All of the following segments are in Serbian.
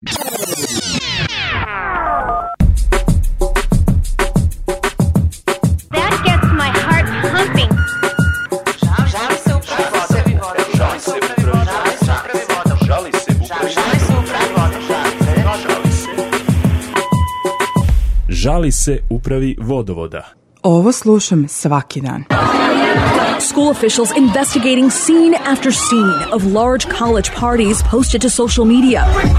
Žali se upravi vodovoda. Ovo slušam svaki dan. School officials investigating scene after scene of large college parties posted to social media.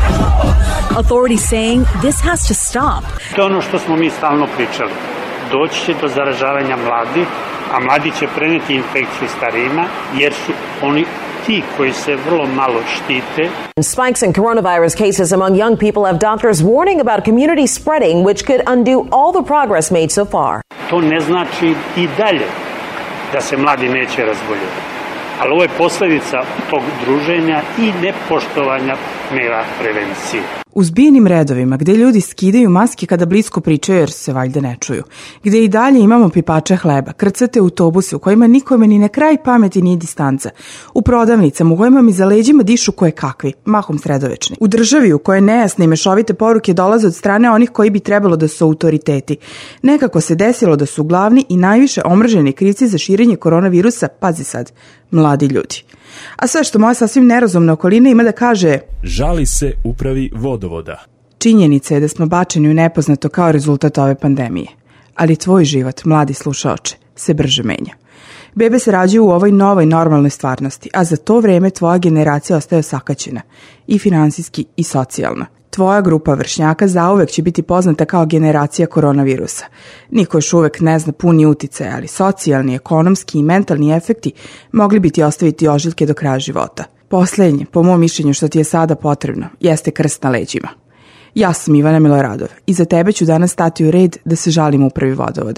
Authorities saying this has to stop. To je ono što smo mi stalno pričali. Doći će do zaražavanja mladih, a mladi će preneti infekciju starijima, jer su oni ti koji se vrlo malo štite. Spikes in coronavirus cases among young people have doctors warning about community spreading, which could undo all the progress made so far. To ne znači i dalje da se mladi neće razboljeti. Ali ovo je posljedica tog druženja i nepoštovanja mera prevencije. U zbijenim redovima, gde ljudi skidaju maske kada blisko pričaju jer se valjda ne čuju, gde i dalje imamo pipače hleba, krcate autobuse u kojima nikome ni na kraj pameti ni distanca, u prodavnicama u kojima mi za leđima dišu koje kakvi, mahom sredovečni, u državi u kojoj nejasne i mešovite poruke dolaze od strane onih koji bi trebalo da su autoriteti. Nekako se desilo da su glavni i najviše omrženi krivci za širenje koronavirusa, pazi sad, mladi ljudi. A sve što moja sasvim nerazumna okolina ima da kaže: žali se upravi vodovoda. Činjenica je da smo bačeni u nepoznato kao rezultat ove pandemije. Ali tvoj život, mladi slušaoče, se brže menja. Bebe se rađaju u ovoj novoj normalnoj stvarnosti, a za to vreme tvoja generacija ostaje osakaćena. I finansijski i socijalno. Tvoja grupa vršnjaka zauvek će biti poznata kao generacija koronavirusa. Niko još uvek ne zna puni uticaj, ali socijalni, ekonomski i mentalni efekti mogli bi ti ostaviti ožiljke do kraja života. Poslednje, po mom mišljenju što ti je sada potrebno, jeste krst na leđima. Ja sam Ivana Miloradov i za tebe ću danas stati u red da se žalim upravi vodovoda.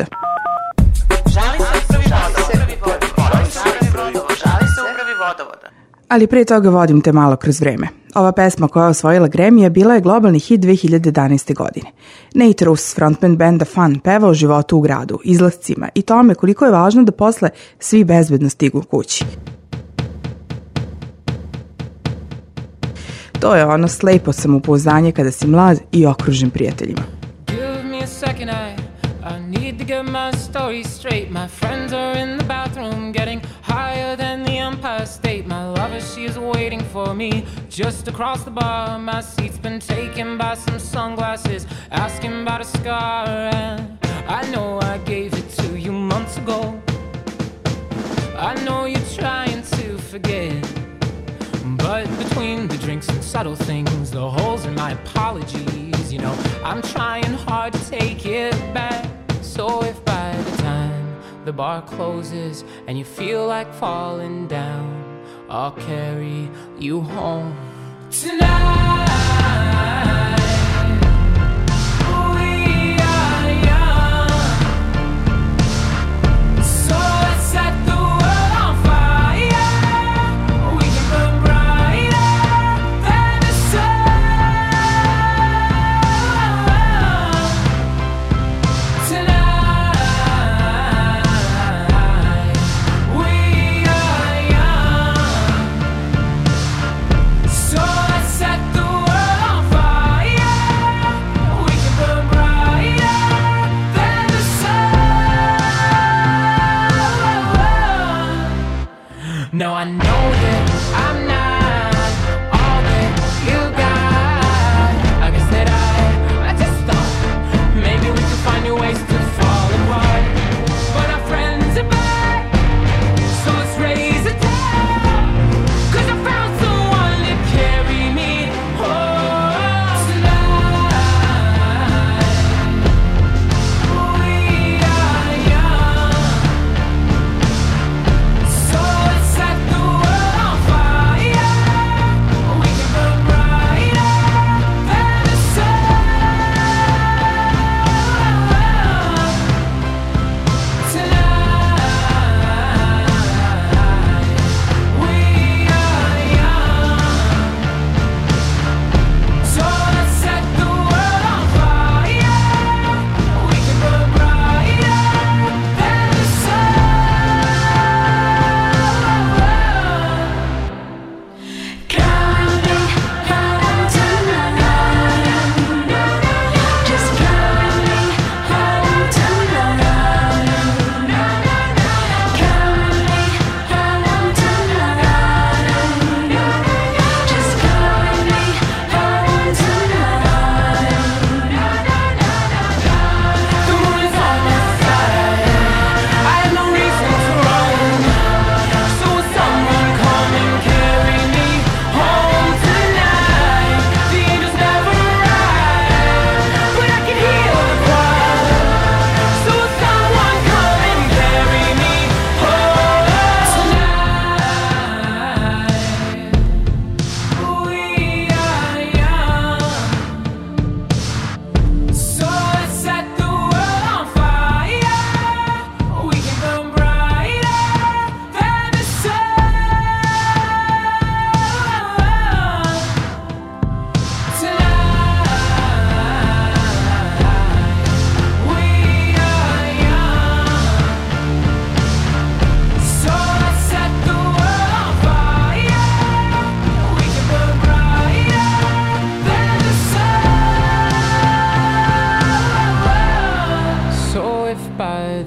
Žali se upravi vodovoda. Ali pre toga vodim te malo kroz vreme. Ova pesma koja je osvojila Grammy bila je globalni hit 2011. godine. Nate Ruess, frontman benda Fun, peva o životu u gradu, izlascima i tome koliko je važno da posle svi bezbedno stigu kući. To je ono slepo samopouzdanje kada si mlad i okružen prijateljima. I need to get my story straight. My friends are in the bathroom getting higher than the Empire State. My lover, she is waiting for me just across the bar. My seat's been taken by some sunglasses asking about a scar. And I know I gave it to you months ago. I know you're trying to forget, but between the drinks and subtle things, the holes in my apologies, you know, I'm trying hard to take it back. So if by the time the bar closes and you feel like falling down, I'll carry you home tonight. So let's set the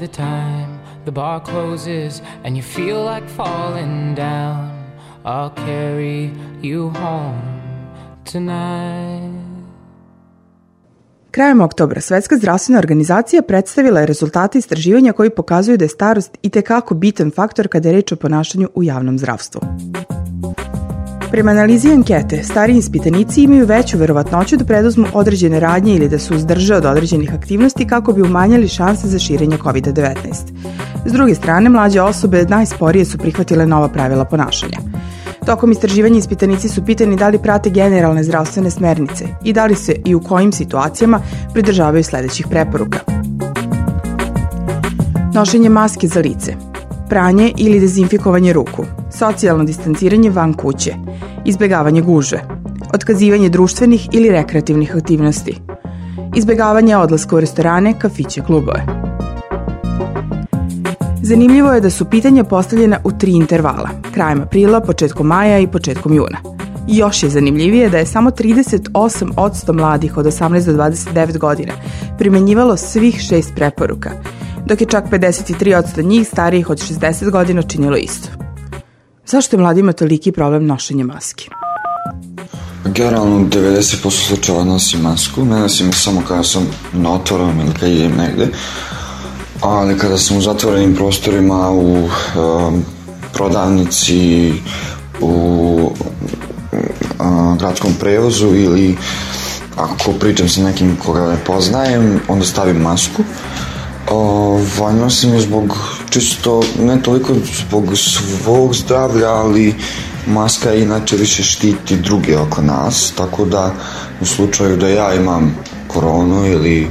time the bar closes and you feel like falling down, I'll carry you home tonight. Krajem oktobra Svetska zdravstvena organizacija predstavila je rezultate istraživanja koji pokazuju da je starost itekako bitan faktor kada je reč o ponašanju u javnom zdravstvu. Prema analizi ankete, stariji ispitanici imaju veću verovatnoću da preduzmu određene radnje ili da se uzdrže od određenih aktivnosti kako bi umanjili šanse za širenje COVID-19. S druge strane, mlađe osobe najsporije su prihvatile nova pravila ponašanja. Tokom istraživanja ispitanici su pitani da li prate generalne zdravstvene smernice i da li se i u kojim situacijama pridržavaju sledećih preporuka. Nošenje maske za lice, pranje ili dezinfikovanje ruku, socijalno distanciranje van kuće, izbegavanje gužve, otkazivanje društvenih ili rekreativnih aktivnosti, izbegavanje odlaska u restorane, kafiće, klubove. Zanimljivo je da su pitanja postavljena u 3 intervala, krajem aprila, početkom maja i početkom juna. I još je zanimljivije da je samo 38% mladih od 18 do 29 godina primenjivalo svih 6 preporuka, dok je čak 53% njih starijih od 60 godina činilo isto. Zašto je mladima toliki problem nošenja maske? Generalno 90% slučajeva nosim masku, ne nosim je samo kada sam na otvorenom ili kada idem negde, ali kada sam u zatvorenim prostorima, u prodavnici, u gradskom prevozu ili ako pričam sa nekim koga ne poznajem, onda stavim masku. Nosim je zbog čisto, ne toliko zbog svog zdravlja, ali maska inače više štiti druge oko nas, tako da u slučaju da ja imam koronu ili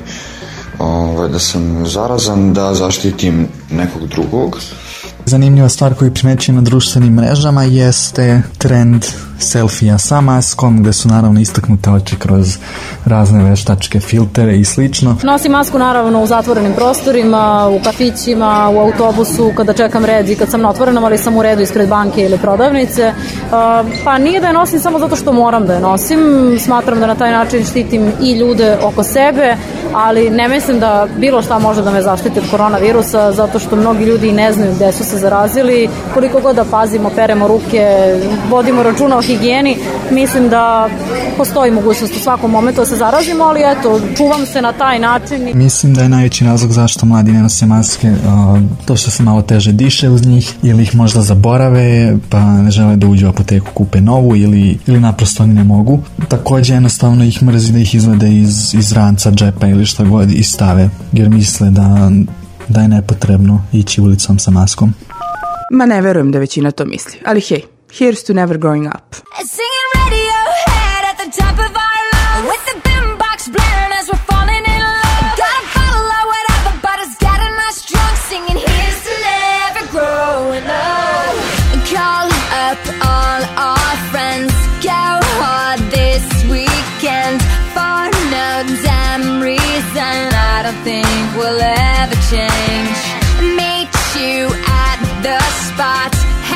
da sam zarazan, da zaštitim nekog drugog. Zanimljiva stvar koju primećujem na društvenim mrežama jeste trend selfija sa maskom, gde su naravno istaknute oči kroz razne veštačke filtere i slično. Nosim masku naravno u zatvorenim prostorima, u kafićima, u autobusu, kada čekam red i kad sam na otvorenom, ali sam u redu ispred banke ili prodavnice. Pa nije da je nosim samo zato što moram da je nosim. Smatram da na taj način štitim i ljude oko sebe, ali ne mislim da bilo šta može da me zaštiti od koronavirusa, zato što mnogi ljudi ne znaju gde su se zarazili. Koliko god da pazimo, peremo ruke, vodimo računa o higijeni, mislim da postoji mogućnost u svakom momentu da se zarazimo, ali eto, čuvam se na taj način. Mislim da je najveći razlog zašto mladi ne nose maske to što se malo teže diše uz njih ili ih možda zaborave pa ne žele da uđu u apoteku, kupe novu ili naprosto oni ne mogu. Takođe jednostavno ih mrzi da ih izvade iz ranca, džepa ili šta god i stave, jer misle da je nepotrebno ići ulicom sa maskom. Ma ne verujem da većina to misli, ali hej, here's to never growing up. Singing Radiohead at the top of our lungs, with the boombox blaring as we're falling in love. Gotta follow whatever, but it's getting us drunk, singing here's to never growing up. Call up all our friends, go hard this weekend, for no damn reason I don't think we'll ever change. Meet you at the spot,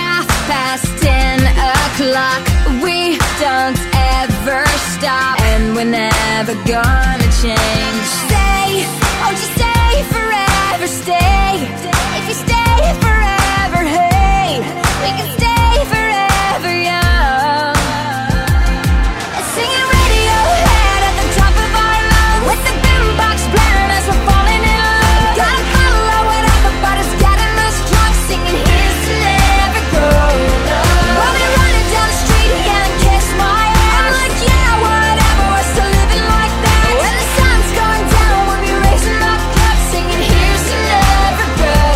10:30. We don't ever stop, and we're never gonna change. Stay, won't you stay forever? Stay, if you stay forever, hey, we can stay forever young. Singing Radiohead at the top of our lungs, with the boombox blaring as we're falling in love. Gotta follow whatever, but it's getting us drunk, singing here's to never growing up. We'll be running down the street again and kiss my ass. I'm like, yeah, whatever, we're still living like that. When the sun's going down, we'll be raising our cups, singing here's to never growing up.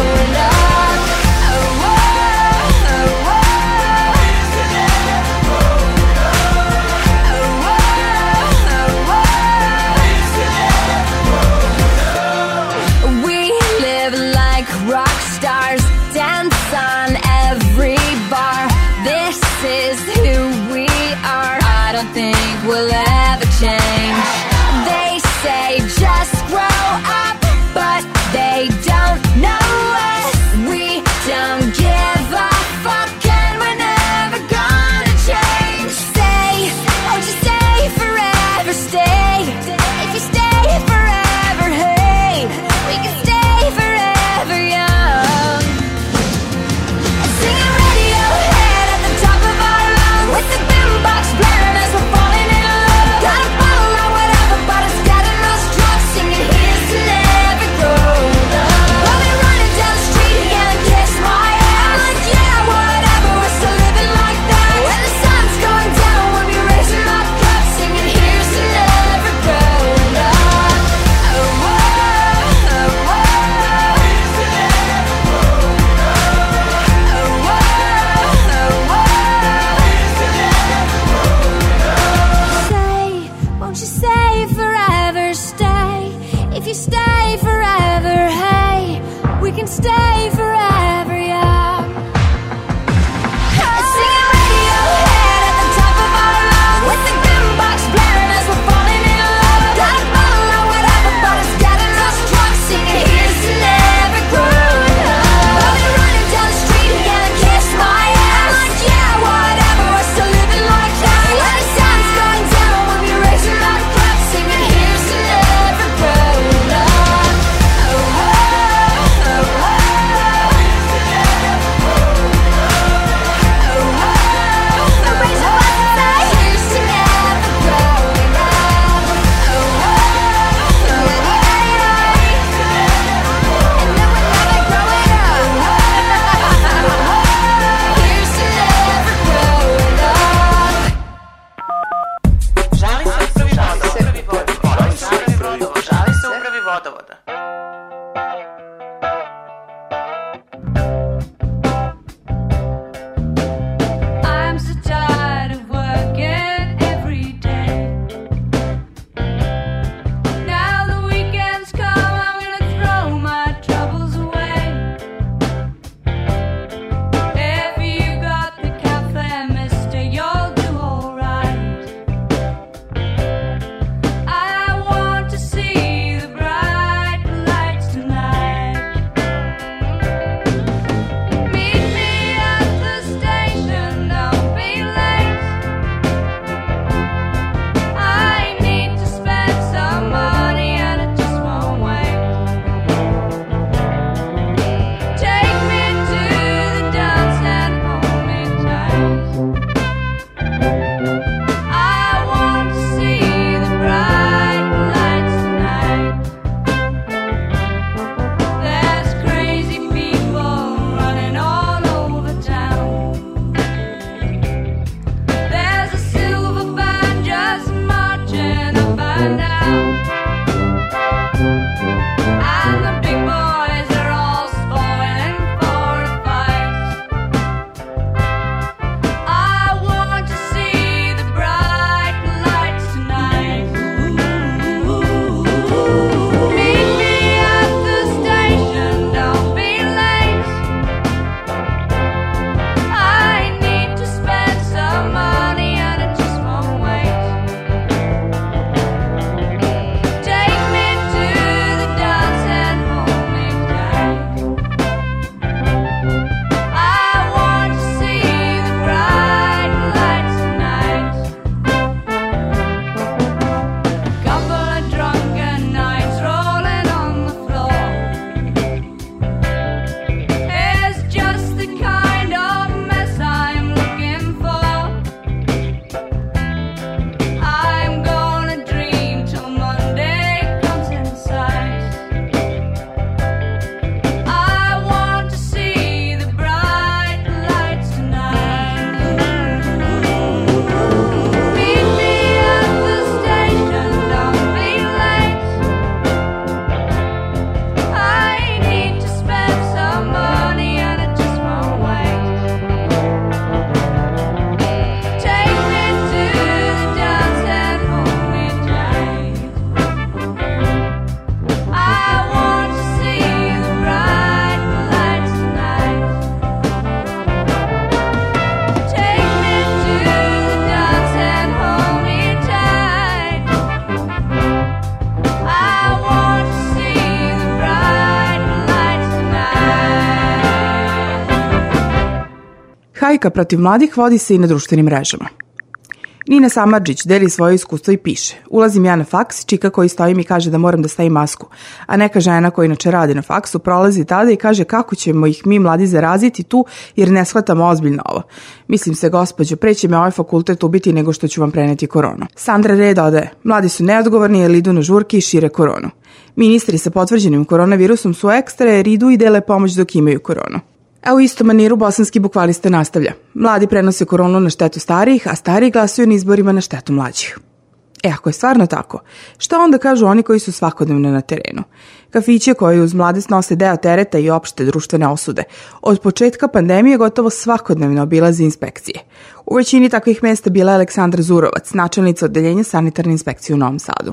stay forever, stay. If you stay forever, hey, we can stay forever, yeah. Singing Radiohead at the top of our lungs, with the boombox blaring as we're falling in love. Got a bottle or whatever, but it's getting us drunk. Singing here's to never growing up. I'll be running down the street and gonna kiss my ass. Like, yeah, whatever, we're still living like that. When the sun's going down, we'll be raising our cups, singing here's to never growing up. Oh, oh, oh, oh. I'm so tired of working every day. Now the weekends come, I'm gonna throw my troubles away. If you got the cafe, mister, you'll do alright. I want to see the bright lights tonight. Meet me at the station, don't be late. I need to spend some money and it just won't wait. Take me to the dance and hold me tight. I want to see the bright lights tonight. There's crazy people running all over town. There's a silver band just marching up and down. And the big boys are all spoiling for a fight. I want to see the bright lights tonight. Meet me at the station, don't be late. I need to spend some money and it just won't wait. Take me to the dance and hold me tight. I want to see the bright lights tonight. Couple of drunken nights rolling on the floor is just the kind of mess I'm looking for. I'm gonna dream till Monday comes in sight. I want to see the bright lights tonight. Meet me at the station, don't be late. I need to spend some money and it just won't wait. Take me to the dance and hold me tight. I want to see the bright lights tonight. Take me to the dance and hold me tight. I want to see the bright lights tonight. Hajka protiv mladih vodi se i na društvenim mrežama. Nina Samardžić deli svoje iskustvo i piše: ulazim ja na faks, čika koji stoji mi kaže da moram da stavim masku, a neka žena koja inače radi na faksu prolazi tada i kaže kako ćemo ih mi mladi zaraziti tu jer ne shvatamo ozbiljno ovo. Mislim se, gospođo, pre će me ovaj fakultet ubiti nego što ću vam preneti koronu. Sandra Re dodaje: mladi su neodgovorni jer idu na žurke i šire koronu. Ministri sa potvrđenim koronavirusom su ekstra jer idu i dele pomoć dok imaju koronu. A u istom maniru bosanski bukvalista nastavlja: mladi prenose koronu na štetu starijih, a stariji glasuju na izborima na štetu mlađih. Ako je stvarno tako, šta onda kažu oni koji su svakodnevno na terenu? Kafiće koji uz mladost nose deo tereta i opšte društvene osude. Od početka pandemije gotovo svakodnevno obilazi inspekcije. U većini takvih mesta bila je Aleksandra Zurovac, načelnica odeljenja sanitarne inspekcije u Novom Sadu.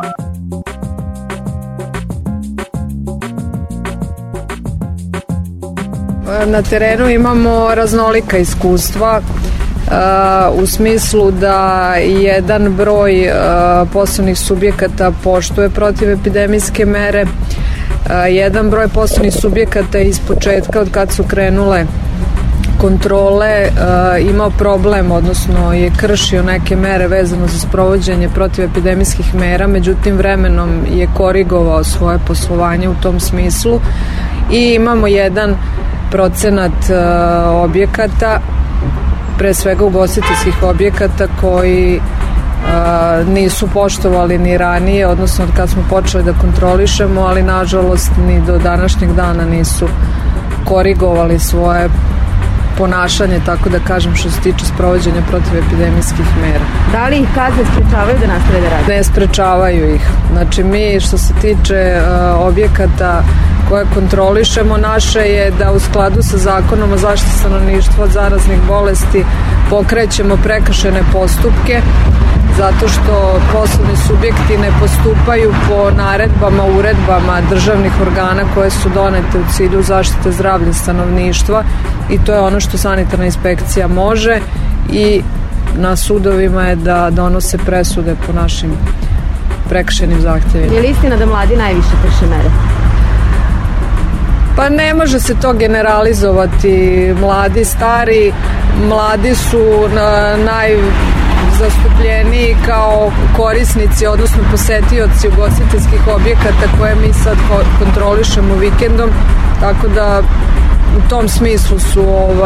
Na terenu imamo raznolika iskustva u smislu da jedan broj poslovnih subjekata poštuje protivepidemijske mere, jedan broj poslovnih subjekata iz početka od kad su krenule kontrole imao problem, odnosno je kršio neke mere vezano za sprovođenje protivepidemijskih mera, međutim vremenom je korigovao svoje poslovanje u tom smislu i imamo jedan procenat objekata, pre svega ugostiteljskih objekata koji nisu poštovali ni ranije, odnosno od kad smo počeli da kontrolišemo, ali nažalost ni do današnjeg dana nisu korigovali svoje ponašanje, tako da kažem, što se tiče sprovođenja protivepidemijskih mera. Da li ih kazne sprečavaju da nastave da rade? Ne sprečavaju ih. Znači mi što se tiče objekata koje kontrolišemo, naše je da u skladu sa Zakonom o zaštiti stanovništva od zaraznih bolesti pokrećemo prekršajne postupke zato što poslovni subjekti ne postupaju po naredbama, uredbama državnih organa koje su donete u cilju zaštite zdravlja stanovništva i to je ono što sanitarna inspekcija može i na sudovima je da donose presude po našim prekršajnim zahtjevima. Je li istina da mladi najviše krše mere? Pa ne može se to generalizovati, mladi, stari, mladi su najzastupljeniji kao korisnici, odnosno posetioci ugostiteljskih objekata koje mi sad kontrolišemo vikendom, tako da u tom smislu su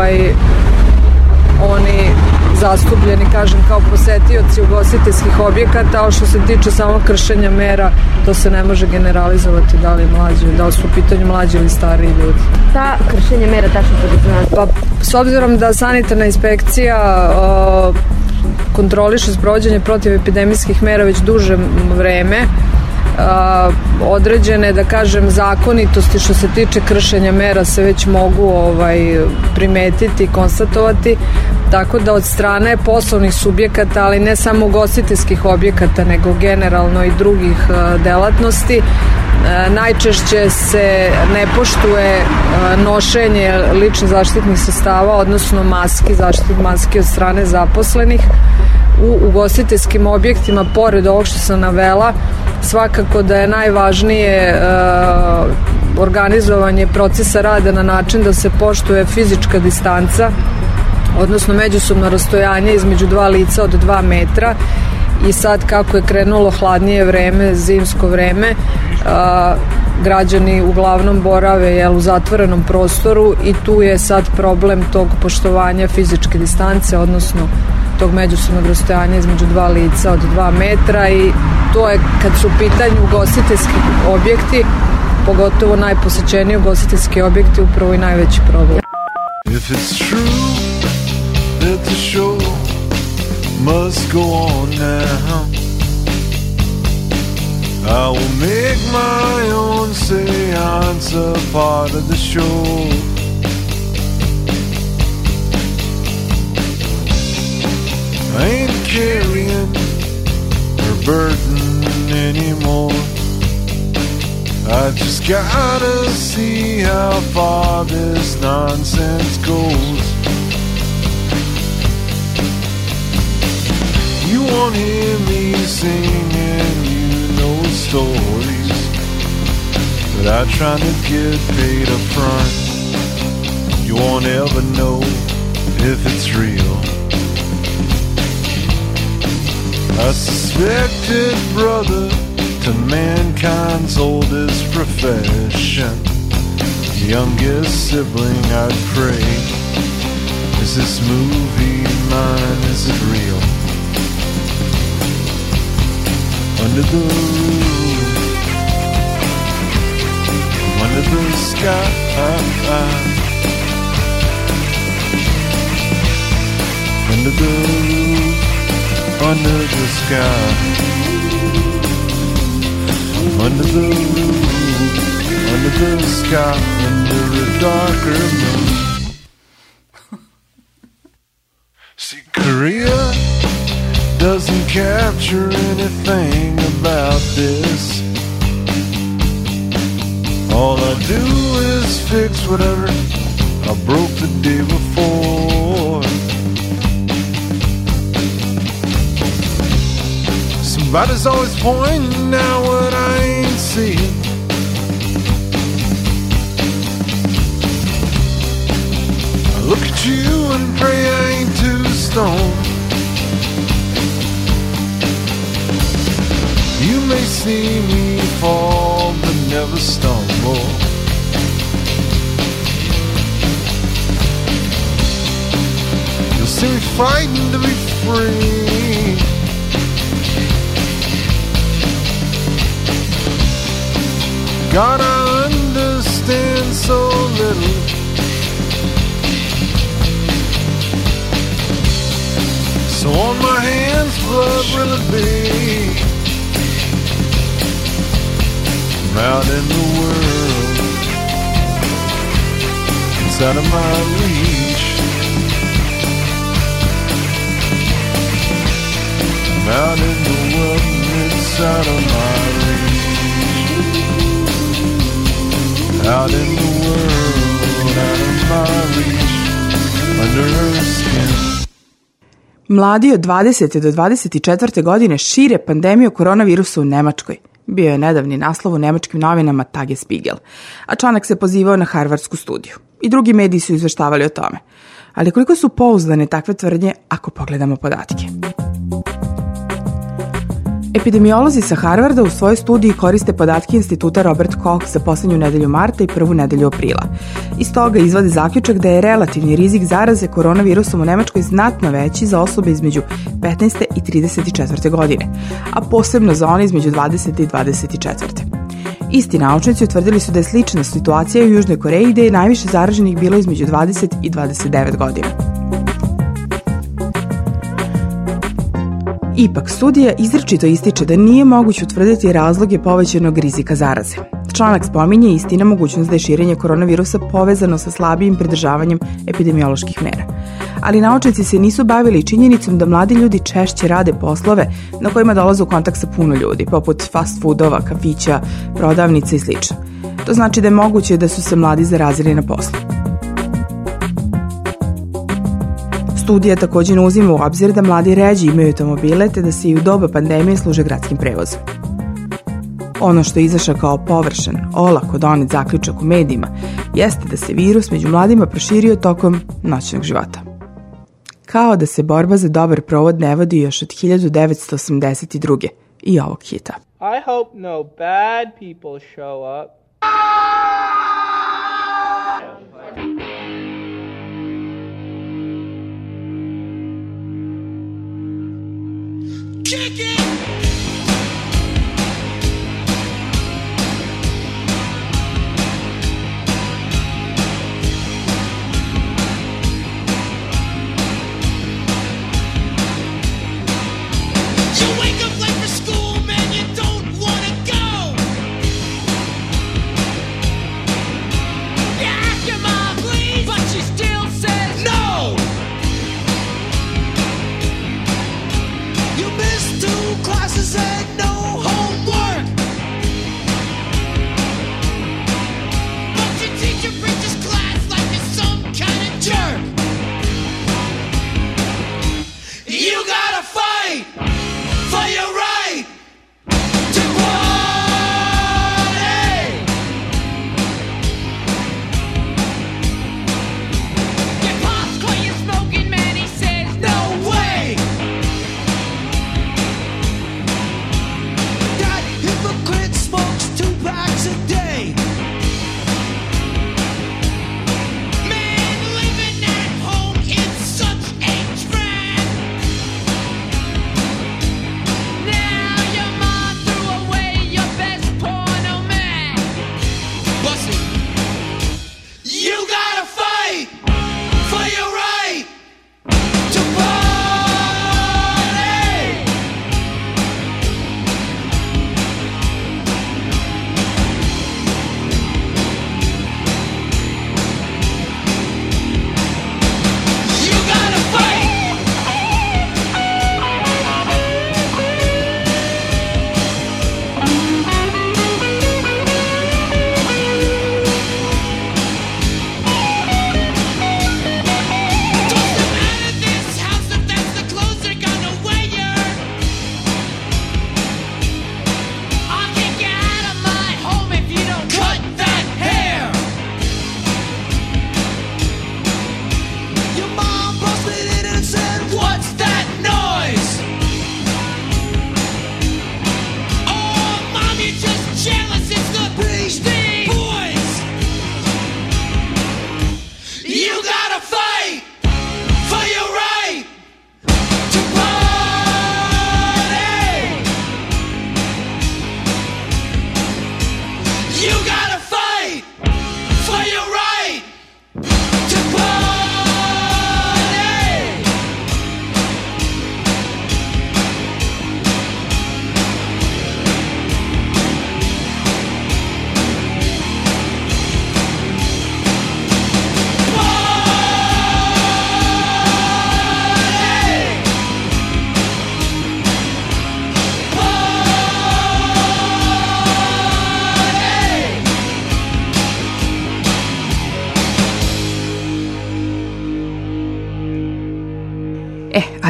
oni zastupljeni, kažem, kao posetioci ugostiteljskih objekata, a što se tiče samo kršenja mera, to se ne može generalizovati da li mlađi, da li su u pitanju mlađi ili stariji ljudi. Ta kršenje mera tačno podrazumeva? Pa, s obzirom da sanitarna inspekcija kontroliše sprovođenje protivepidemijskih mera već duže vreme, određene, da kažem, zakonitosti što se tiče kršenja mera se već mogu primetiti i konstatovati, tako da od strane poslovnih subjekata, ali ne samo ugostiteljskih objekata, nego generalno i drugih delatnosti, najčešće se ne poštuje nošenje ličnih zaštitnih sredstava, odnosno maski, zaštitnih maski od strane zaposlenih. U ugostiteljskim objektima, pored ovog što sam navela, svakako da je najvažnije organizovanje procesa rada na način da se poštuje fizička distanca, odnosno međusobno rastojanje između dva lica od 2 metra. I sad kako je krenulo hladnije vreme, zimsko vreme, građani uglavnom borave u zatvorenom prostoru i tu je sad problem tog poštovanja fizičke distance, odnosno tog međusobnog rastojanja između dva lica od 2 metra i to je, kad su u pitanju ugostiteljski objekti, pogotovo najposećeniji ugostiteljski objekti, upravo i najveći problem. If it's true that the show must go on now, I will make my own seance a part of the show. I ain't carrying her burden anymore. I just gotta see how far this nonsense goes. You won't hear me singing, you know stories, but I try to get paid up front. You won't ever know if it's real. A suspected brother to mankind's oldest profession, youngest sibling, I'd pray. Is this movie mine? Is it real? Under the roof, under the sky, under the roof, under the sky, under the roof, under the sky, under a darker moon. See, Korea doesn't capture anything about this. All I do is fix whatever I broke the day before. Somebody's always pointing out what I ain't seeing. I look at you and pray I ain't too stoned. You may see me fall, but never stumble. You'll see me fighting to be free. God, I understand so little. So on my hands, blood will it be? I'm out in the world, it's out of my reach. I'm out in the world, it's out of my reach. Out in the world, out of my reach, under her skin. Mladi od 20. do 24. godine šire pandemiju koronavirusa u Nemačkoj. Bio je nedavni naslov u nemačkim novinama Tagesspiegel, a članak se pozivao na harvardsku studiju. I drugi mediji su izveštavali o tome. Ali koliko su pouzdane takve tvrdnje ako pogledamo podatke? Epidemiolozi sa Harvarda u svojoj studiji koriste podatke instituta Robert Koch za poslednju nedelju marta i prvu nedelju aprila. Iz toga izvode zaključak da je relativni rizik zaraze koronavirusom u Nemačkoj znatno veći za osobe između 15. i 34. godine, a posebno za one između 20. i 24. Isti naučnici utvrdili su da je slična situacija u Južnoj Koreji gde je najviše zaraženih bilo između 20 i 29 godina. Ipak, studija izričito ističe da nije moguće utvrditi razloge povećanog rizika zaraze. Članak spominje istina mogućnost da je širenje koronavirusa povezano sa slabijim pridržavanjem epidemioloških mera. Ali naučnici se nisu bavili činjenicom da mladi ljudi češće rade poslove na kojima dolaze u kontakt sa puno ljudi, poput fast foodova, kafića, prodavnica i sl. To znači da je moguće da su se mladi zarazili na poslu. Studija također ne uzima u obzir da mladi ređe imaju automobile te da se i u doba pandemije služe gradskim prevozom. Ono što je izašao kao površan, olako donet zaključak u medijima jeste da se virus među mladima proširio tokom noćnog života. Kao da se borba za dobar provod ne vodi još od 1982. i ovog hita. I hope no bad people show up. Kick it! Classes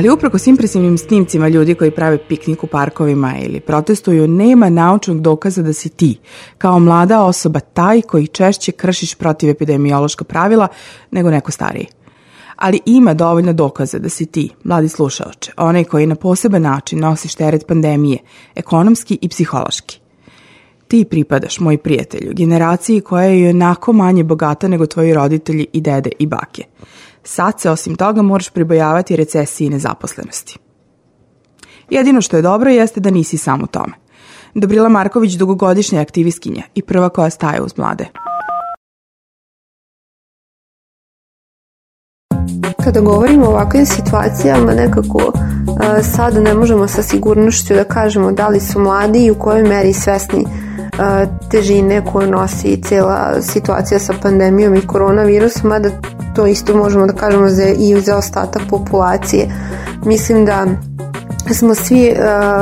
Ali uprkos impresivnim snimcima ljudi koji prave piknik u parkovima ili protestuju, nema naučnog dokaza da si ti, kao mlada osoba, taj koji češće kršiš protivepidemiološka pravila nego neko stariji. Ali ima dovoljno dokaza da si ti, mladi slušaoče, onaj koji na poseban način nosiš teret pandemije, ekonomski i psihološki. Ti pripadaš, moj prijatelju, generaciji koja je onako manje bogata nego tvoji roditelji i dede i bake. Sad se osim toga moraš pribojavati recesiji i nezaposlenosti. Jedino što je dobro jeste da nisi sam u tome. Dobrila Marković dugogodišnja aktivistkinja i prva koja staje uz mlade. Kada govorimo o ovakvim situacijama, nekako sada ne možemo sa sigurnošću da kažemo da li su mladi i u kojoj meri svesni težine koju nosi cijela situacija sa pandemijom i koronavirusom, mada to isto možemo da kažemo i za ostatak populacije. Mislim da smo svi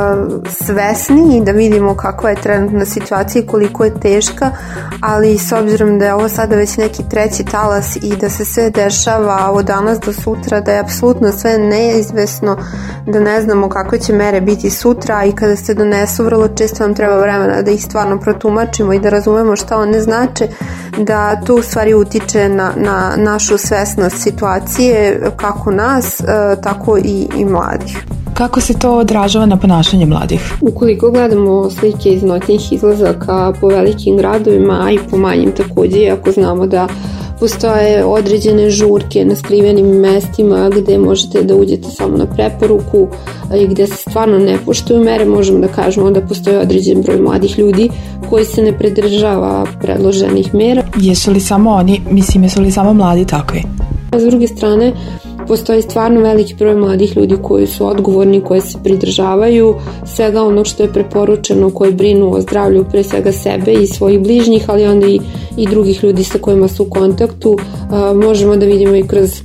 svesni i da vidimo kakva je trenutna situacija i koliko je teška, ali s obzirom da je ovo sada već neki treći talas i da se sve dešava od danas do sutra, da je apsolutno sve neizvesno, da ne znamo kakve će mere biti sutra i kada se donesu vrlo često nam treba vremena da ih stvarno protumačimo i da razumemo šta one znače, da to u stvari utiče na našu svesnost situacije, kako nas, tako i mladih. Kako se to odražava na ponašanje mladih? Ukoliko gledamo slike iz noćnih izlazaka po velikim gradovima, a i po manjim također, ako znamo da postoje određene žurke na skrivenim mestima gde možete da uđete samo na preporuku i gde se stvarno ne poštuju mere, možemo da kažemo da postoji određen broj mladih ljudi koji se ne pridržava predloženih mera. Jesu li samo mladi takvi? A s druge strane, postoji stvarno veliki broj mladih ljudi koji su odgovorni, koji se pridržavaju svega ono što je preporučeno, koji brinu o zdravlju pre svega sebe i svojih bližnjih, ali onda i drugih ljudi sa kojima su u kontaktu. Možemo da vidimo i kroz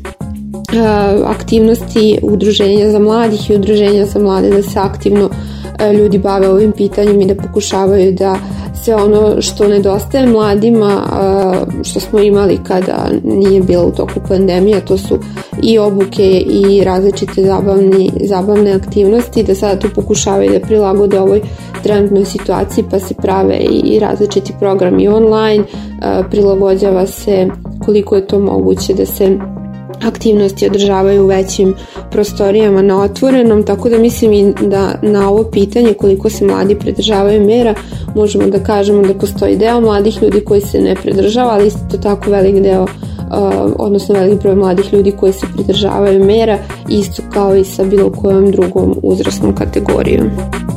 aktivnosti udruženja za mladih i udruženja za mlade da se aktivno ljudi bave ovim pitanjem i da pokušavaju da sve ono što nedostaje mladima, što smo imali kada nije bilo u toku pandemije, to su i obuke i različite zabavne aktivnosti, da sada to pokušavaju da prilagode ovoj trenutnoj situaciji, pa se prave i različiti programi online, prilagođava se koliko je to moguće da se aktivnosti održavaju u većim prostorijama na otvorenom, tako da mislim i da na ovo pitanje koliko se mladi pridržavaju mera možemo da kažemo da postoji deo mladih ljudi koji se ne pridržava, ali isto tako velik deo, odnosno velik broj mladih ljudi koji se pridržavaju mera, isto kao i sa bilo kojom drugom uzrasnom kategorijom.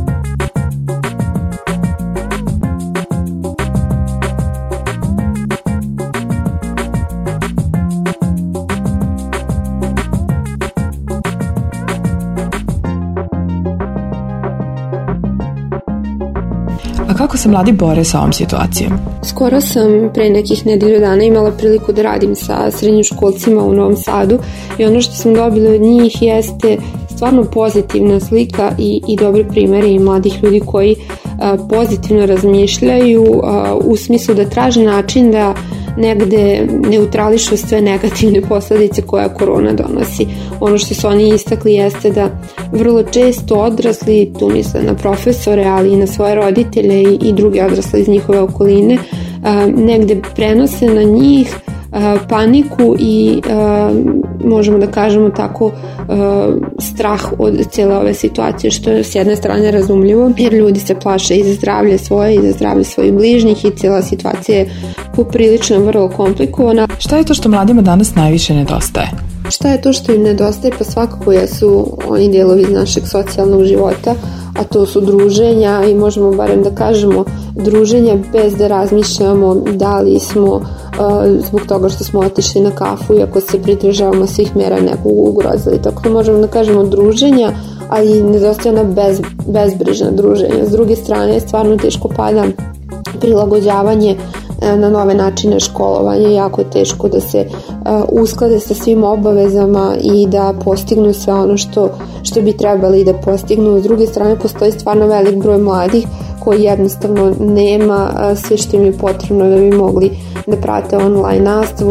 Kako se mladi bore sa ovom situacijom? Skoro sam pre nekih nedelju dana imala priliku da radim sa srednjoškolcima u Novom Sadu i ono što sam dobila od njih jeste stvarno pozitivna slika i dobri primjeri mladih ljudi koji pozitivno razmišljaju u smislu da traže način da negde neutrališu sve negativne posljedice koja korona donosi. Ono što su oni istakli jeste da vrlo često odrasli, tu misle na profesore, ali i na svoje roditelje i druge odrasle iz njihove okoline, negde prenose na njih paniku i možemo da kažemo tako strah od cijele ove situacije, što je s jedne strane razumljivo jer ljudi se plaše i za zdravlje svoje i za zdravlje svojih bližnjih i cijela situacija je poprilično vrlo komplikovana. Šta je to što mladima danas najviše nedostaje? Šta je to što im nedostaje? Pa svakako jesu oni dijelovi iz našeg socijalnog života, a to su druženja i možemo barem da kažemo druženja bez da razmišljamo da li smo zbog toga što smo otišli na kafu i ako se pridržavamo svih mera nekog ugrozili. Tako da možemo da kažemo druženja, ali nedostaje ona bezbrižna druženja. S druge strane, stvarno teško pada prilagođavanje na nove načine školovanja, jako je teško da se usklade sa svim obavezama i da postignu sve ono što bi trebali da postignu. S druge strane, postoji stvarno velik broj mladih koji jednostavno nema sve što im je potrebno da bi mogli da prate online nastavu.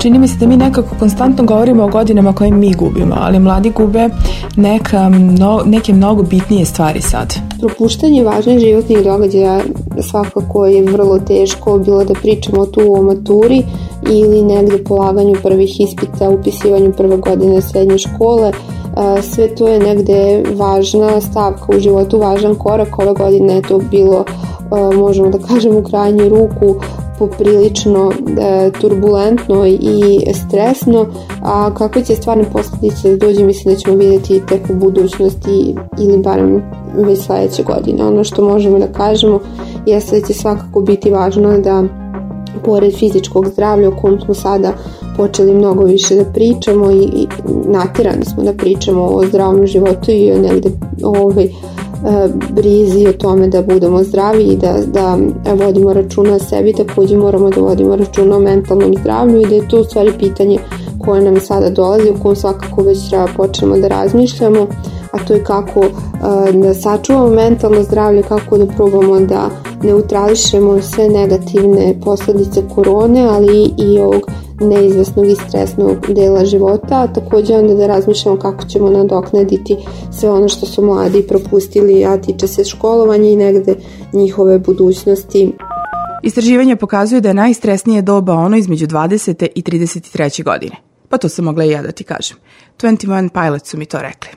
čini mi se da mi nekako konstantno govorimo o godinama koje mi gubimo, ali mladi gube neke mnogo bitnije stvari sad. Propuštanje važnih životnih događaja svakako je vrlo teško, bilo da pričamo tu o maturi ili negde polaganju prvih ispita, upisivanju prve godine srednje škole. Sve to je negde važna stavka u životu, važan korak. Ove godine je to bilo, možemo da kažemo, u krajnju ruku poprilično turbulentno i stresno, a kakve će stvarne posljedice da dođe, mislim da ćemo vidjeti tek u budućnosti ili barem već sledeće godine. Ono što možemo da kažemo jeste da će svakako biti važno da pored fizičkog zdravlja o kom smo sada počeli mnogo više da pričamo i naterani smo da pričamo o zdravom životu i o negde brizi o tome da budemo zdravi i da vodimo računa o sebi, takođe moramo da vodimo računa o mentalnom zdravlju i da je to u stvari pitanje koje nam sada dolazi, o kom svakako već treba počnemo da razmišljamo, a to je kako da sačuvamo mentalno zdravlje, kako da probamo da neutrališemo sve negativne posledice korone, ali i ovog neizvesnog i stresnog dela života, a takođe onda da razmišljamo kako ćemo nadoknaditi sve ono što su mladi propustili, a tiče se školovanja i negde njihove budućnosti. Istraživanje pokazuje da je najstresnije doba ono između 20. i 33. godine. Pa to sam mogla i ja da ti kažem. 21 Pilots su mi to rekli.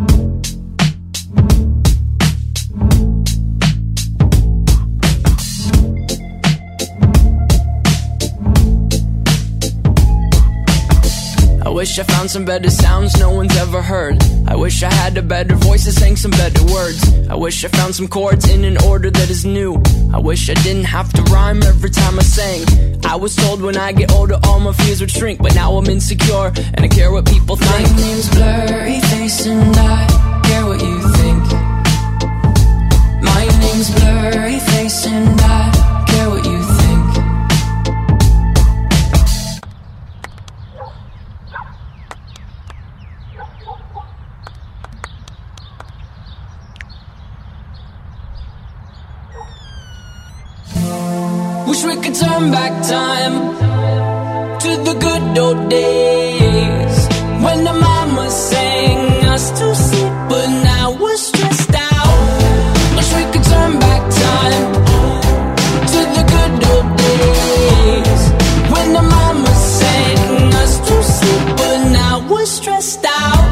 I wish I found some better sounds no one's ever heard. I wish I had a better voice that sang some better words. I wish I found some chords in an order that is new. I wish I didn't have to rhyme every time I sang. I was told when I get older all my fears would shrink, but now I'm insecure and I care what people think. My name's Blurry Face and I care what you think. My name's Blurry Face and I care what you think. Wish we could turn back time to the good old days when the mama sang us to sleep, but now we're stressed out. Wish we could turn back time to the good old days when the mama sang us to sleep, but now we're stressed out.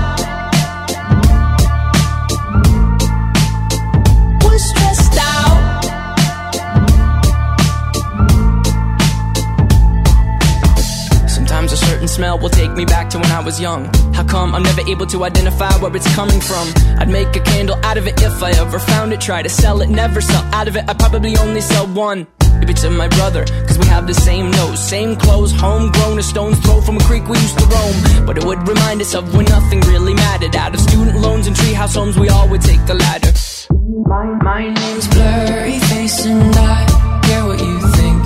We're stressed out. A certain smell will take me back to when I was young. How come I'm never able to identify where it's coming from? I'd make a candle out of it if I ever found it. Try to sell it, never sell out of it. I'd probably only sell one. Maybe to my brother, cause we have the same nose, same clothes, homegrown, a stone's throw from a creek we used to roam. But it would remind us of when nothing really mattered. Out of student loans and treehouse homes, we all would take the ladder. My name's Blurry Face and I care what you think.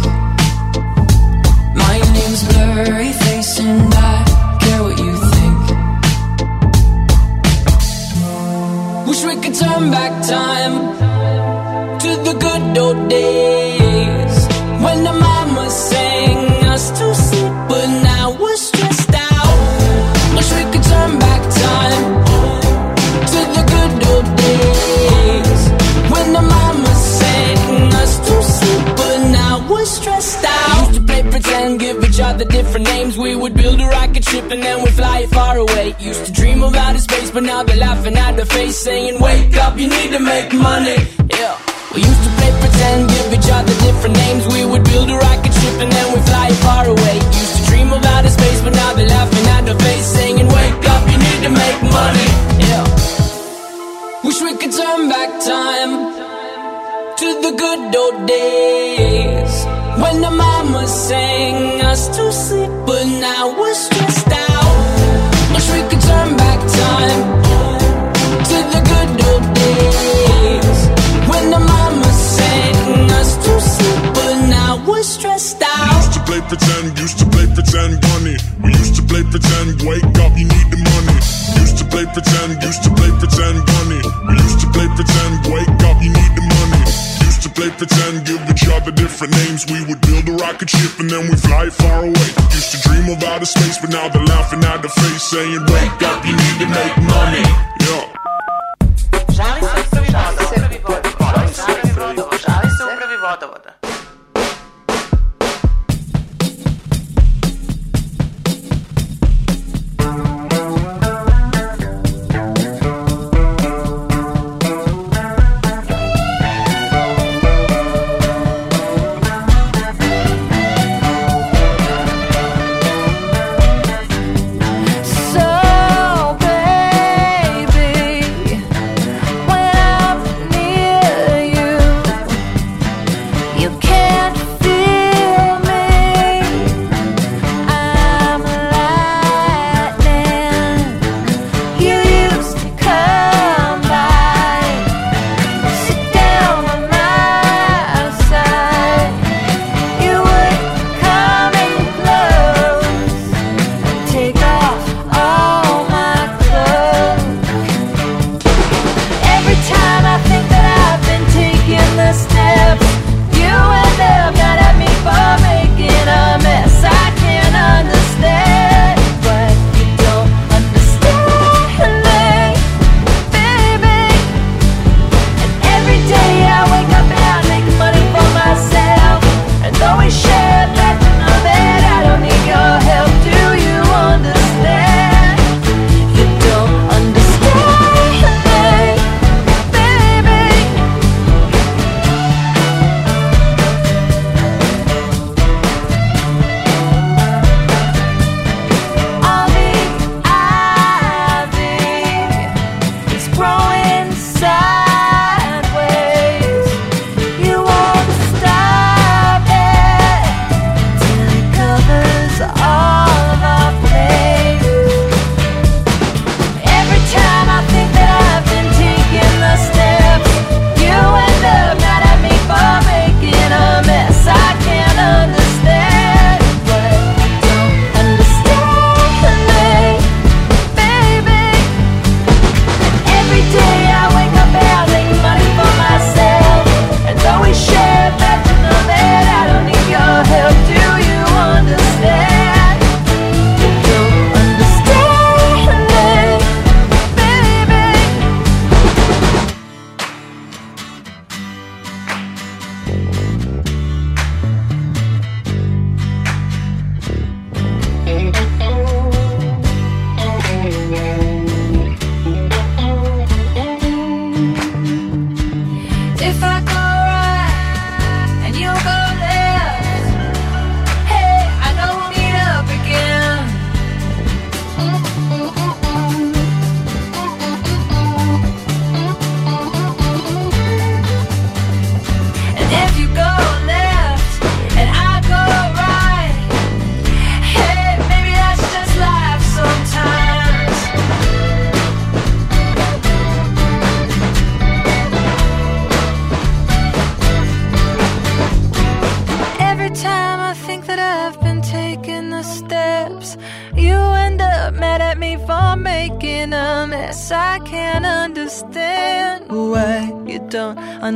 My name's Blurry Face and I care what you think. Wish we could turn back time to the good old days when the mama sang us to sleep, but now we're stressed out. Wish we could turn back time to the good old days when the mama sang us to sleep, but now we're stressed out. Used to play pretend, give each other different names. We would build a rocket ship and then we'd fly it far away. Used to dream of outer space, but now they're laughing at the face, saying, wake up, you need to make money. Yeah. We used to play pretend, give each other different names. We would build a rocket ship and then we'd fly it far away. Used to dream of outer space, but now they're laughing at the face, saying, wake up, you need to make money. Yeah. Wish we could turn back time to the good old days when the mama sang us to sleep, but now we're stressed out. Wish we could turn back time to the good old days when the mama sang us to sleep, but now we're stressed out. Used to play pretend, bunny. We used to play pretend, wake up, you need the money. Used to play pretend, bunny. We used to play pretend, wake up, you need the money. Used to play pretend, give each other different names. We would build a rocket ship and then we fly far away. Used to dream of outer space, but now they're laughing at the face, saying, wake up, you need to make money. Yeah. Žali se upravi vodovoda. Žali se upravi vodovoda. I can't understand why you don't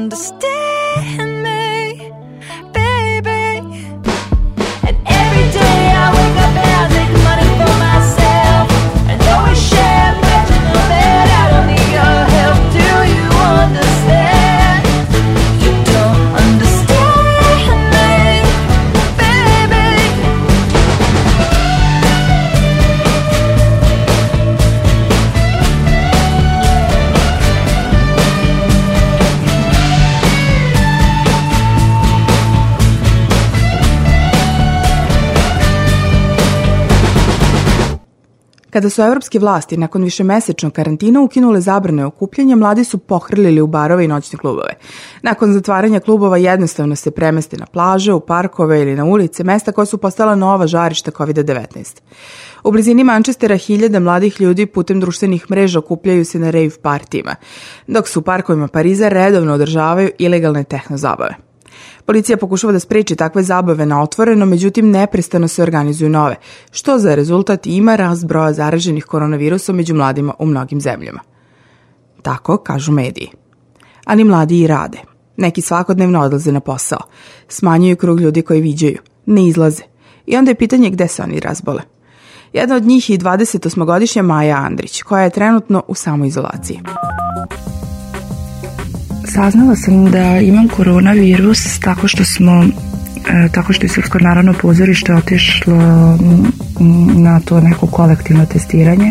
understand me, baby. And every day I wake up and I make money for myself, and though we share, but you know that I don't need your help. Do you understand? You don't understand me, baby. Kada su evropske vlasti nakon višemesečnog karantina ukinule zabrane okupljanja, mladi su pohrlili u barove i noćne klubove. Nakon zatvaranja klubova jednostavno se premeste na plaže, u parkove ili na ulice, mesta koja su postala nova žarišta COVID-19. U blizini Manchestera hiljade mladih ljudi putem društvenih mreža okupljaju se na rave partijima, dok se u parkovima Pariza redovno održavaju ilegalne tehno zabave. Policija pokušava da spreči takve zabave na otvoreno, međutim neprestano se organizuju nove, što za rezultat ima rast broja zaraženih koronavirusom među mladima u mnogim zemljama. Tako kažu mediji. Ali mladi i rade. Neki svakodnevno odlaze na posao, smanjuju krug ljudi koji viđaju, ne izlaze. I onda je pitanje gde se oni razbole. Jedna od njih je i 28-godišnja Maja Andrić, koja je trenutno u samoizolaciji. Saznala sam da imam koronavirus tako što je Srpsko narodno pozorište otišlo na to neko kolektivno testiranje.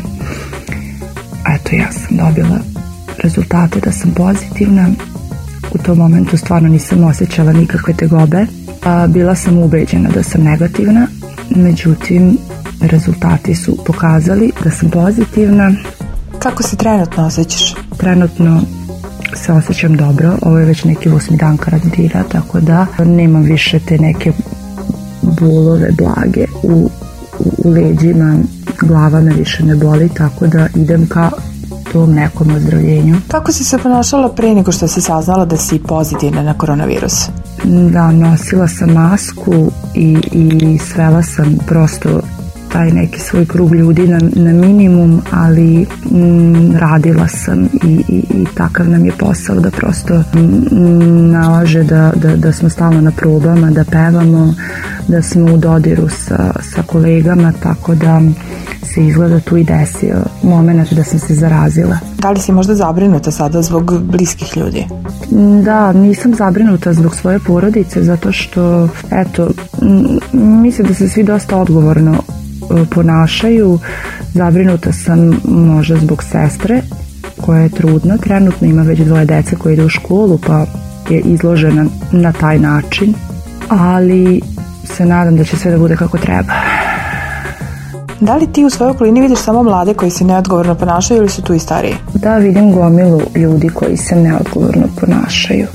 Eto, ja sam dobila rezultate da sam pozitivna. U tom momentu stvarno nisam osjećala nikakve tegobe. Bila sam ubeđena da sam negativna, međutim, rezultati su pokazali da sam pozitivna. Kako se trenutno osjećaš? Trenutno se osjećam dobro, ovo je već neki 8. dan karantina, tako da nemam više te neke bolove blage u leđima, glava me više ne boli, tako da idem ka tom nekom ozdravljenju. Kako si se ponašala pre nego što si saznala da si pozitivna na koronavirus? Da, nosila sam masku i svela sam prosto taj neki svoj krug ljudi na minimum, ali radila sam i takav nam je posao da prosto nalaže da smo stalno na probama, da pevamo, da smo u dodiru sa kolegama, tako da se izgleda tu i desio moment da sam se zarazila. Da li si možda zabrinuta sada zbog bliskih ljudi? Da, nisam zabrinuta zbog svoje porodice, zato što, eto, mislim da se svi dosta odgovorno ponašaju. Zabrinuta sam možda zbog sestre koja je trudna, trenutno ima već 2 dece koje ide u školu, pa je izložena na taj način, ali se nadam da će sve da bude kako treba. Da li ti u svojoj okolini vidiš samo mlade koji se neodgovorno ponašaju ili su tu i stariji? Da, vidim gomilu ljudi koji se neodgovorno ponašaju.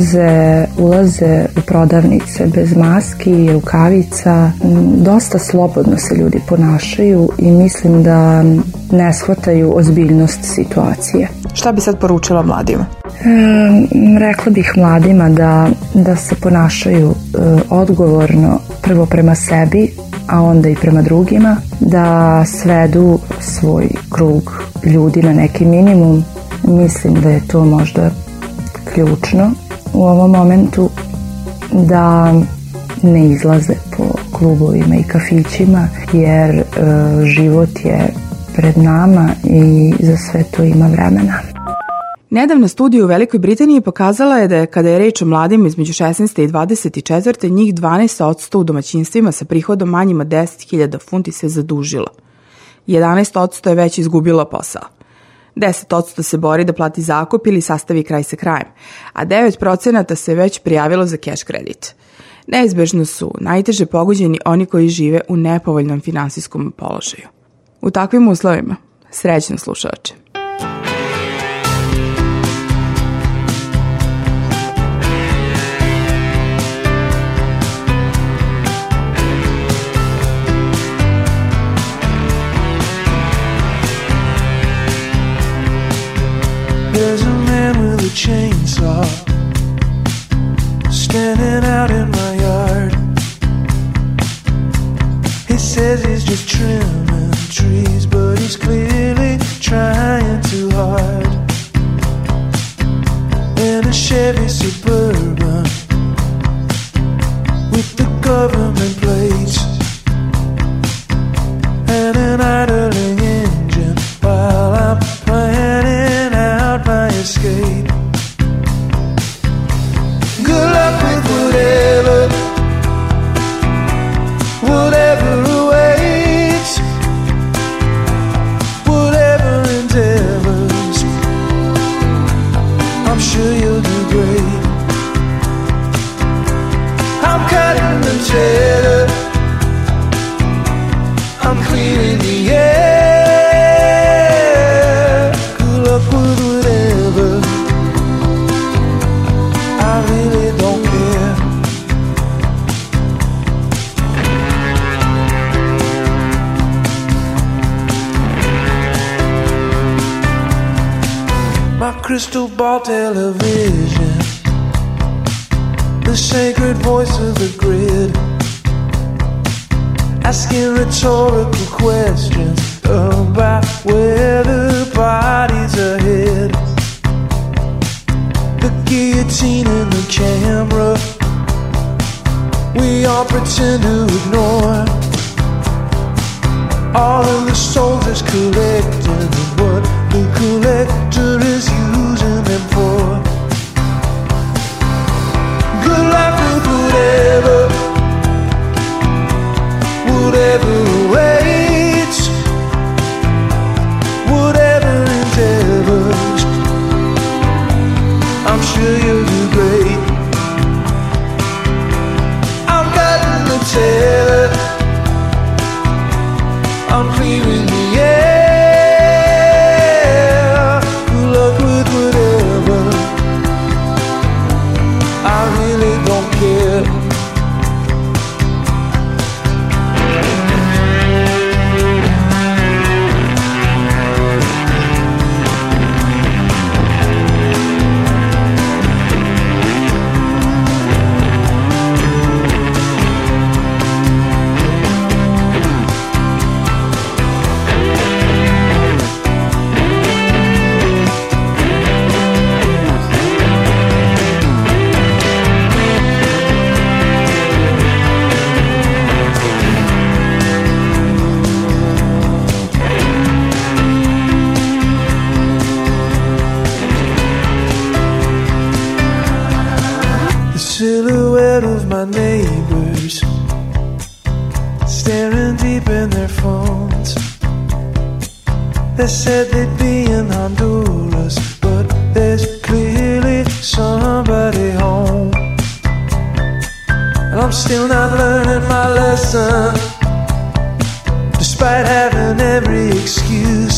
Ulaze u prodavnice bez maski, rukavica. Dosta slobodno se ljudi ponašaju i mislim da ne shvataju ozbiljnost situacije. Šta bi sad poručila mladima? Rekla bih mladima da se ponašaju odgovorno, prvo prema sebi, a onda i prema drugima, da svedu svoj krug ljudi na neki minimum. Mislim da je to možda ključno u ovom momentu, da ne izlaze po klubovima i kafićima, jer život je pred nama i za sve to ima vremena. Nedavna studija u Velikoj Britaniji pokazala je da je, kada je reč o mladima između 16. i 24. njih 12% u domaćinstvima sa prihodom manjim od 10.000 funti se zadužilo. 11% je već izgubilo posao. 10% se bori da plati zakup ili sastavi kraj sa krajem, a 9% se već prijavilo za cash kredit. Neizbežno su najteže pogođeni oni koji žive u nepovoljnom finansijskom položaju. U takvim uslovima, srećno slušaoče. There's a man with a chainsaw standing out in my yard. He says he's just trimming trees, but he's clearly trying too hard. In a Chevy Suburban with the government plates and an idling engine while I'm planning out my escape. Good luck with whatever awaits, whatever endeavors. I'm sure you'll do great. I'm cutting the cheddar, I'm cleaning the air. Good luck with whatever, I really don't care. My crystal ball television, the sacred voice of the grid, asking rhetorical questions about where the bodies are hid. The guillotine and the camera we all pretend to ignore. All of the soldiers collecting what the collector is using them for. Good luck with whatever waits, whatever endeavors. I'm sure you'll do great. I'm cutting the tail, I'm clearing the air. Good luck with whatever, I really don't care. Silhouette of my neighbors staring deep in their phones. They said they'd be in Honduras, but there's clearly somebody home. And I'm still not learning my lesson, despite having every excuse.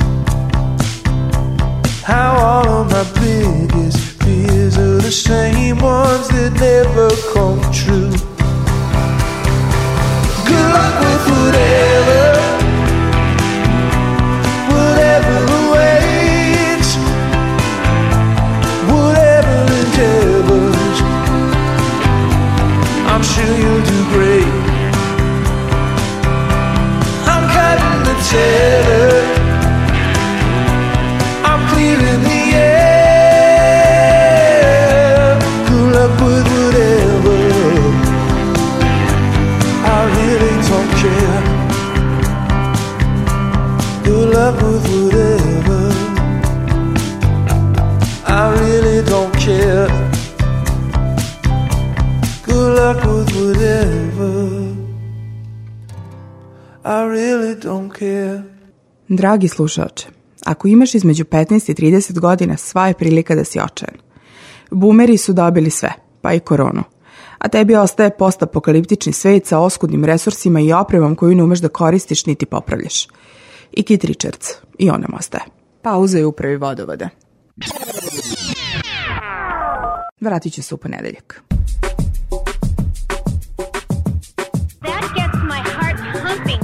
How all of my biggest fears are the same ones that never come true. Good luck with whatever waits, whatever endeavors. I'm sure you'll do great. I'm cutting the tether, I'm clearing the air. Good luck with whatever, I really don't care. Good luck with whatever, I really don't care. Good luck with whatever, I really don't care. Dragi slušaoče, ako imaš između 15 i 30 godina, sva je prilika da si očajan. Boomeri su dobili sve, pa i koronu. A tebi ostaje postapokaliptični svet sa oskudnim resursima i opremom koju ne umeš da koristiš niti popravljaš. I Kit Richards, i on nam ostaje. Pauza je upravi vodovoda. Vratit ću se u ponedeljak. That gets my heart pumping.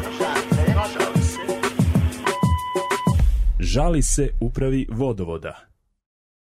Žali se upravi vodovoda.